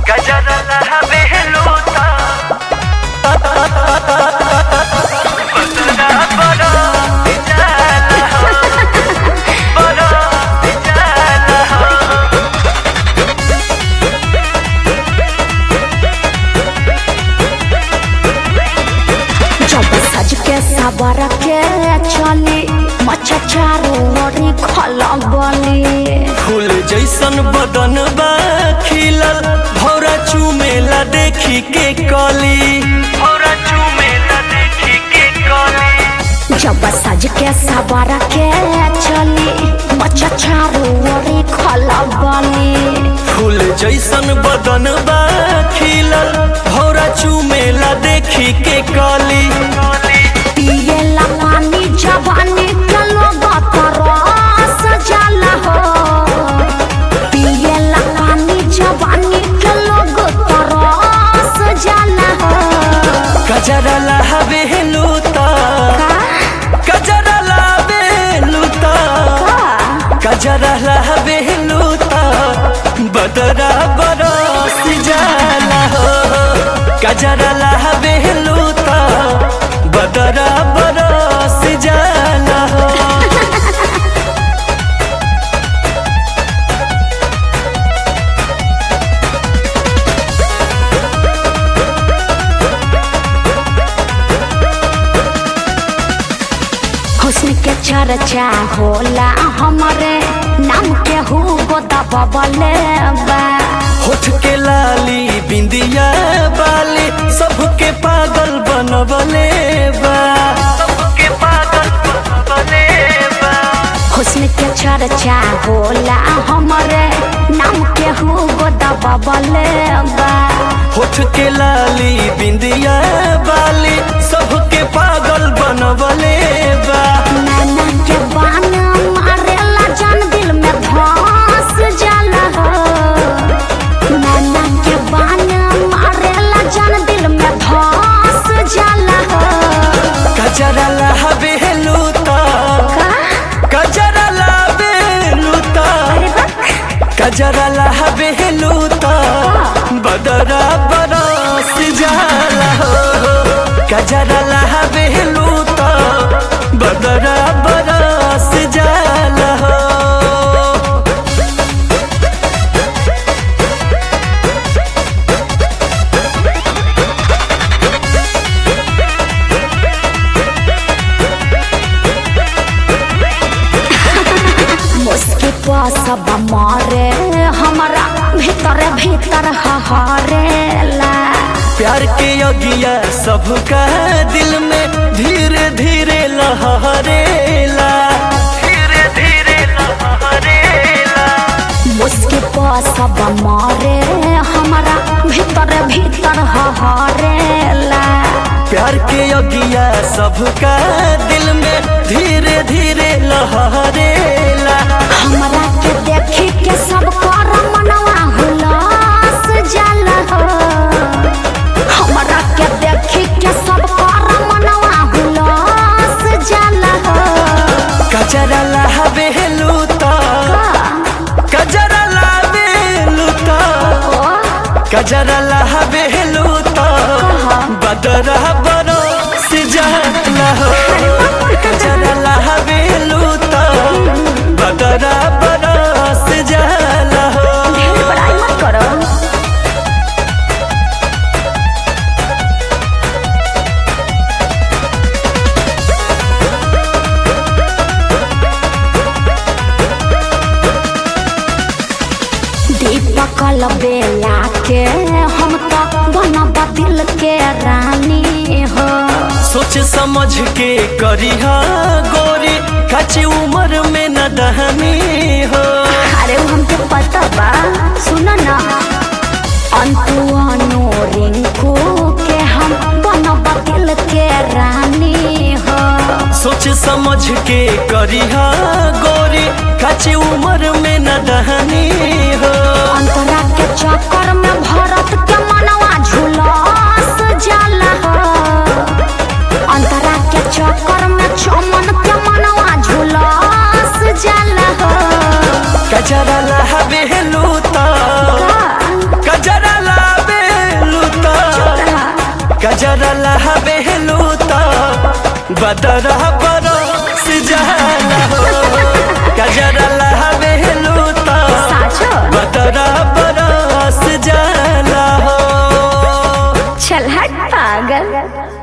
गजरला बेलूता बसरा बड़ा जाला बड़ा जाला जब सज के सबर के चली मच्छा चारों ओरी खलबली फूल जैसन बदन बा खिलल भौरा चुमेला देखी के कली भौरा चुमेला देखी के कली जब सज के सबर के चली मच्छा चारों ओरी खलबली फूल जैसन बदन बा खिलल भौरा चुमेला देखी के कली पिएला पानी जवानी के लोग तरस जाला हो पिएला पानी जवानी के लोग तरस जाला हो गजरला बेलूता गजरला बेलूता गजरला बेलूता बदरा बरस जाला हो गजरला बेलूता बदरा बरस जाला हो हुस्न के चर्चा होला हमरे नाम के हु दबले बा होठ के लाली बिंदिया बाली सबके पागल बनवले बा सबके पागल बनवले बा हुस्न के चर्चा होला हमरे नाम के हु दबले बा होठ के लाली बिंदिया बाली सबके पागल बनवले बा नैना के बान मारेला जान दिल में धस जाला हो नैना के बान मारेला जान दिल में धस जाला हो गजरला बेलूता गजरला बेलूता गजरला बेलूता बदरा बरस जाला हो गजरला बेलूता बदरा बरस जाला हो मुस्की सब मारे हमारा भीतर भीतर हहरेला प्यार के अगिया सबका दिल में धीरे धीरे लहरेला धीरे धीरे लहरेला मुस्की सब मारे हमारा भीतर भीतर हहरेला प्यार के अगिया सबका दिल में धीरे धीरे लहरेला हमरा के देखी के सब कर मनवा हुलास जाला हो हमरा के देखी के सब कर मनवा हुलास जाला हो गजरला बेलूता गजरला बेलूता गजरला बेलूता बदरा बरस जाला हो गजरला बेलूता बदरा बरस जाला हो ढेर बड़ाई मत करो दीपक बेला के हम तो बनब दिल के रानी हो सोच समझ के करिहा गोरी कच्ची उम्र में न दहनी हो अरे वो हमके पता बा सुनो ना अंतुआनो रिंकू के हम बनब दिल के रानी हो सोच समझ के करिहा गोरी कच्ची उम्र में न दहनी हो अंतरा के चक्कर में भरत के मनवा झुलस जाला हो अंतरा के चक्कर में चमन के मनवा झुलस जाला हो गजरला बेलूता गजरला कजरा लहावे लूता बदरा बरस जाला हो कजरा लहावे लूता साचो बदरा बरस जाला हो। चल हट पागल।